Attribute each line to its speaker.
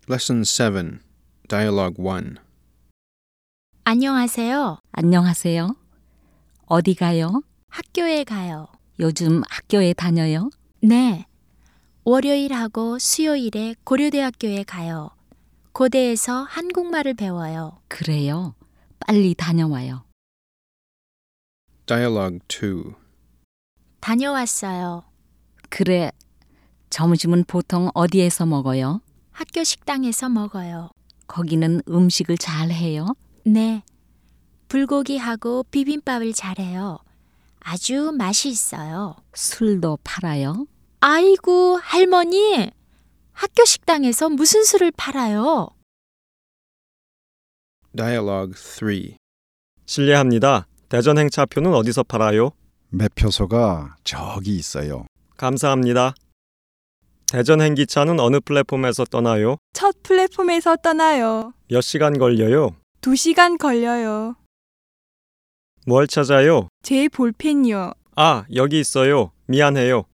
Speaker 1: Lesson 7, Dialogue 1.
Speaker 2: 안녕하세요.
Speaker 3: 안녕하세요. 어디 가요?
Speaker 2: 학교에 가요.
Speaker 3: 요즘 학교에 다녀요?
Speaker 2: 네. 월요일하고 수요일에 고려대학교에 가요. 고대에서 한국말을 배워요.
Speaker 3: 그래요. 빨리 다녀와요.
Speaker 1: Dialogue 2.
Speaker 2: 다녀왔어요.
Speaker 3: 그래. 점심은 보통 어디에서 먹어요?
Speaker 2: 학교 식당에서 먹어요.
Speaker 3: 거기는 음식을 잘 해요?
Speaker 2: 네. 불고기하고 비빔밥을 잘해요. 아주 맛이 있어요.
Speaker 3: 술도 팔아요?
Speaker 2: 아이고, 할머니! 학교 식당에서 무슨 술을 팔아요?
Speaker 1: Dialogue 3.
Speaker 4: 실례합니다. 대전 행차표는 어디서 팔아요?
Speaker 5: 매표소가 저기 있어요.
Speaker 4: 감사합니다. 대전 행기차는 어느 플랫폼에서 떠나요?
Speaker 6: 첫 플랫폼에서 떠나요.
Speaker 4: 몇 시간 걸려요?
Speaker 6: 2시간 걸려요.
Speaker 4: 뭘 찾아요?
Speaker 6: 제 볼펜이요.
Speaker 4: 아, 여기 있어요. 미안해요.